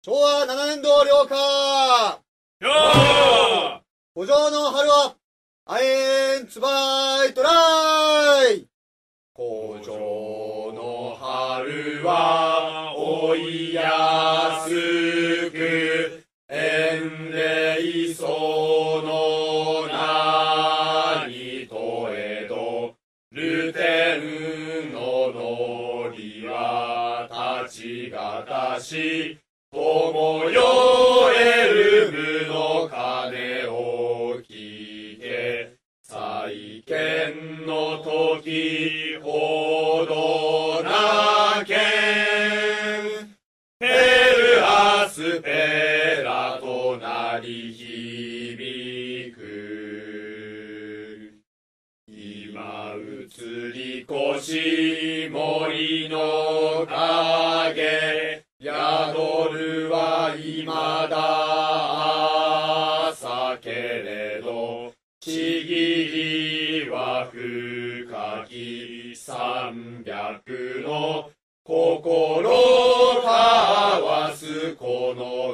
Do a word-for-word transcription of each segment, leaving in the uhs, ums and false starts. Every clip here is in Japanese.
昭和ななねん度了下よー古城の春は、あえんつばいトライ古城の春は、おいやすく、遠霊そのなにとえど、ルテンののりは立ちがたし、友よえるむの鐘を聞け、再建の時ほどなけん、ペルアスペラとなり響く。今移り越し森の影、宿るは今だ朝けれど、ちぎりは深き三百の心交わすこの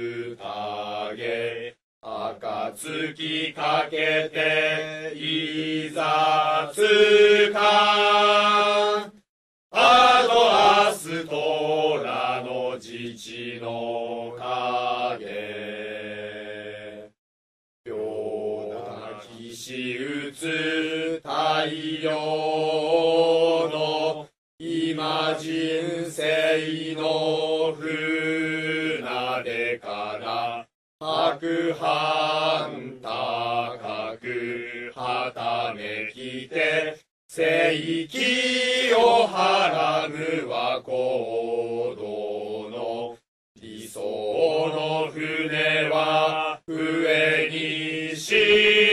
宴、暁かけていざつか、あと明日虎の自治の影、両抱きし打つ太陽の今人生の船出から白帆高くはためきて、聖気をはらむは行動の理想の船は上にし